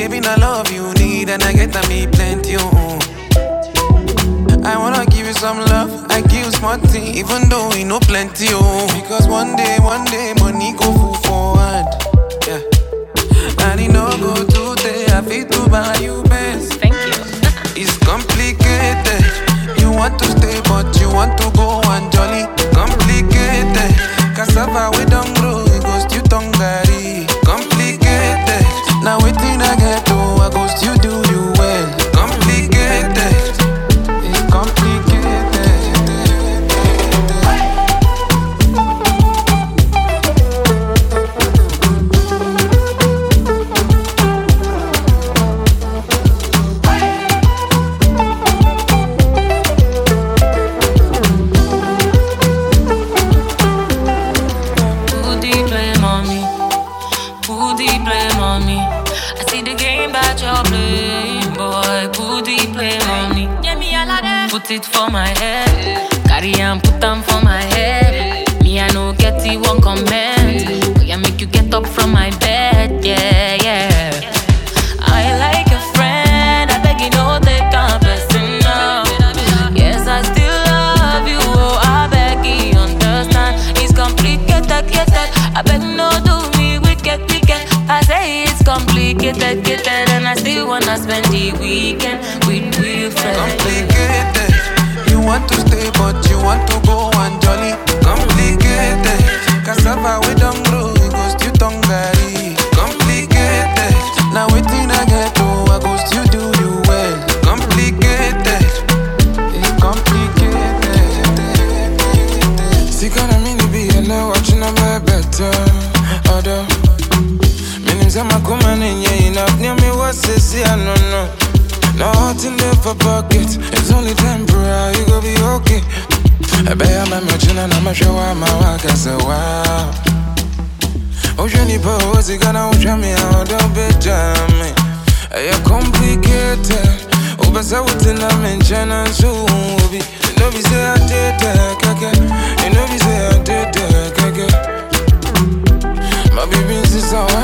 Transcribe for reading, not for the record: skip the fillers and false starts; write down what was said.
Shaving I love you need and I get me plenty. I wanna give you some love, I give you smart thing, even though we know plenty. Because one day, money go full forward. Yeah. And it no go today, I feel to buy you best. Thank you. It's complicated. You want to stay, but you want to go and jolly. Complicated. Cassava we don't grow, it goes to Tongari. Complicated. Now waiting I get to, I go still do you well. Complicated. It's complicated. Put it for my head, carry and put them for my head. Me I no get it one comment. We I make you get up from my bed, yeah, yeah. I like a friend, I beg you no take a person now. Yes, I still love you, oh I beg you understand. It's complicated, I beg no do me wicked. I say it's complicated, and I still wanna spend the weekend with real friends. Complicated. You want to stay, but you want to go and jolly. Complicated. Cassava we don't grow, it goes to Tongari. Complicated. Now waiting I get to, I go still do you well. Complicated. It's complicated. See, gonna mean to be alone, watching a better order. I'm a woman in you enough near me what's this, I don't know. Nothing there for pockets, it's only temporary, you go be okay. I bet I'm a merchant and I'm a show I'm a work as a wow. Ocean pose, you gonna ocean me out of bed, jammy. You're complicated, over so what's in a mention and so be. You know, we say I did that, you know, we say I did that, my baby is so